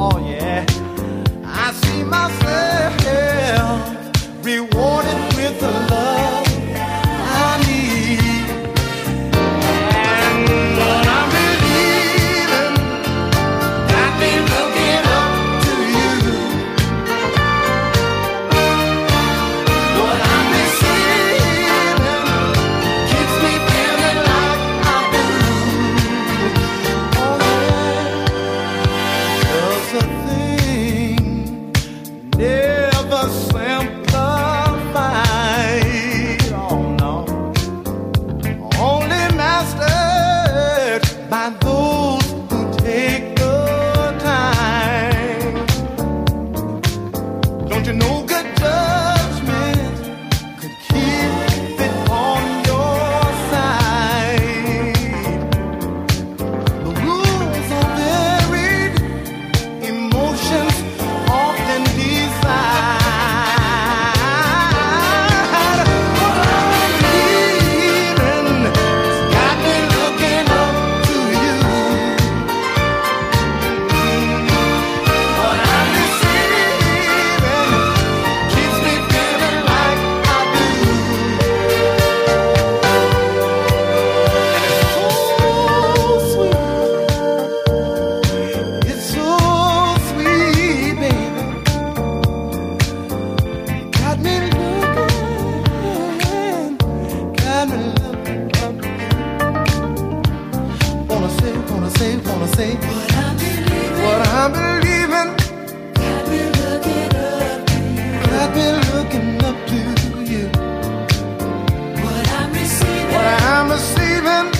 yeah. I see myself rewarded with the love I need. And what I'm believing got me looking up to you. What I'm receiving keeps me feeling like I do. Oh yeah, does a thing never simplified? Oh no, only mastered by those who take the time. Don't you know good judgment could keep it on your side? The rules are varied, emotions often decide. What I'm believing has got me looking up to you. What I'm receiving keeps me feeling like I do. It's so sweet, baby. Got me looking up. Wanna say, what I'm believing. Got me looking up to you. What I'm receiving